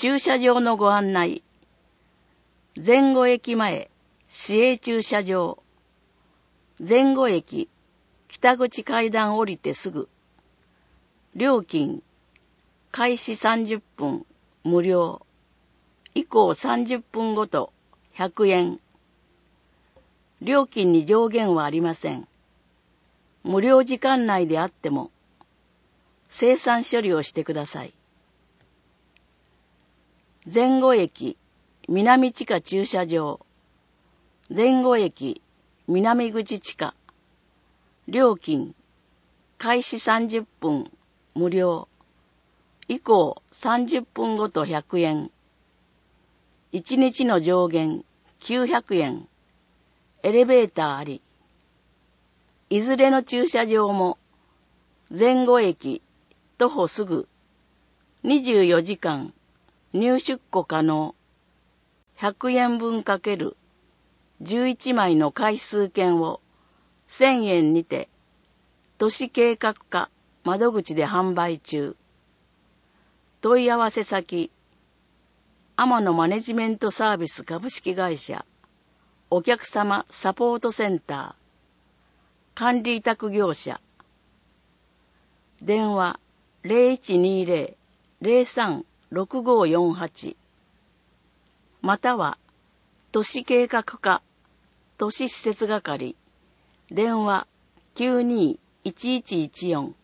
駐車場のご案内。前後駅前、市営駐車場。前後駅、北口階段降りてすぐ。料金、開始30分、無料。以降30分ごと、100円。料金に上限はありません。無料時間内であっても、精算処理をしてください。前後駅、南地下駐車場。前後駅、南口地下。料金、開始30分、無料。以降30分ごと100円。1日の上限900円。エレベーターあり。いずれの駐車場も前後駅徒歩すぐ24時間入出庫可能。100円分×11枚の回数券を1000円にて都市計画課窓口で販売中。問い合わせ先、天野マネジメントサービス株式会社お客様サポートセンター管理委託業者。電話 0120-036548 または都市計画課都市施設係電話 92-1114